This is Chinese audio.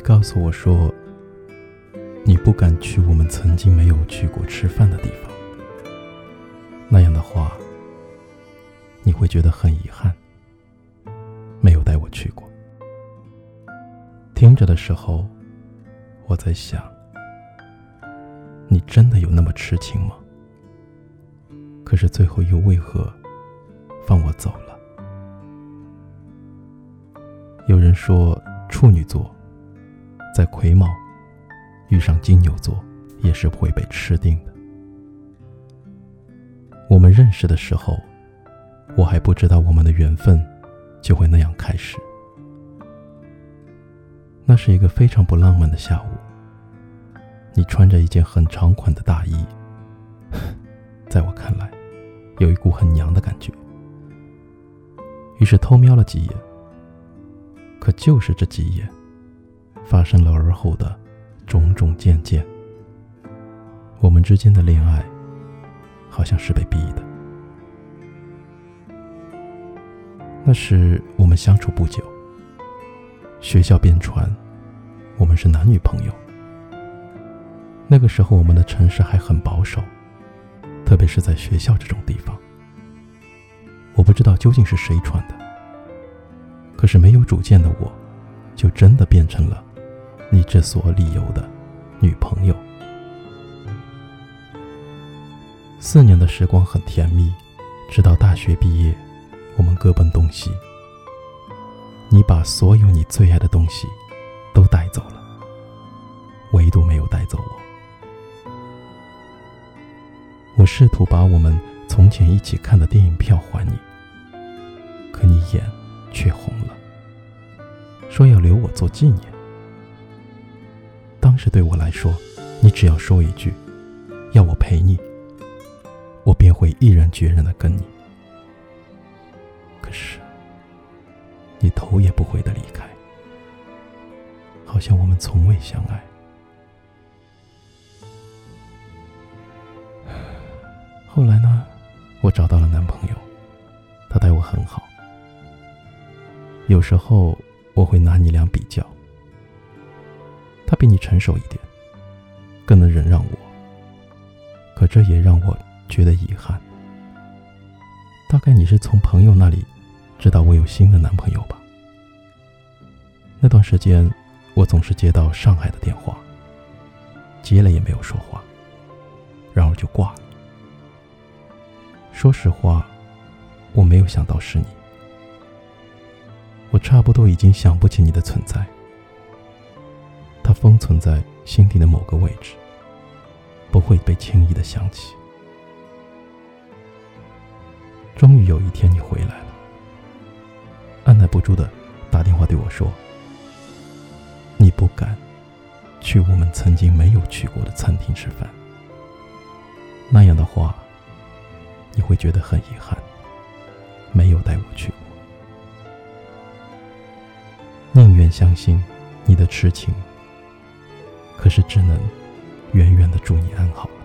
告诉我说，你不敢去我们曾经没有去过吃饭的地方，那样的话，你会觉得很遗憾，没有带我去过。听着的时候，我在想，你真的有那么痴情吗？可是最后又为何放我走了？有人说，处女座在癸卯遇上金牛座也是会被吃定的。我们认识的时候，我还不知道我们的缘分就会那样开始。那是一个非常不浪漫的下午，你穿着一件很长款的大衣，在我看来有一股很娘的感觉，于是偷瞄了几眼。可就是这几眼，发生了而后的种种渐渐，我们之间的恋爱好像是被逼的。那时我们相处不久，学校便传我们是男女朋友。那个时候我们的城市还很保守，特别是在学校这种地方。我不知道究竟是谁传的，可是没有主见的我，就真的变成了你这所理由的女朋友。4年的时光很甜蜜，直到大学毕业，我们各奔东西。你把所有你最爱的东西都带走了，唯独没有带走我。我试图把我们从前一起看的电影票还你，可你眼却红了，说要留我做纪念。当时对我来说，你只要说一句要我陪你，我便会毅然决然地跟你。可是你头也不回地离开，好像我们从未相爱。后来呢，我找到了男朋友，他待我很好。有时候我会拿你俩比较，他比你成熟一点，更能忍让我，可这也让我觉得遗憾。大概你是从朋友那里知道我有新的男朋友吧。那段时间我总是接到上海的电话，接了也没有说话，然后就挂了。说实话，我没有想到是你，我差不多已经想不起你的存在，它封存在心底的某个位置，不会被轻易的想起。终于有一天你回来了，按捺不住的打电话对我说，你不敢去我们曾经没有去过的餐厅吃饭，那样的话你会觉得很遗憾，没有带我去过。宁愿相信你的痴情，可是只能远远的祝你安好。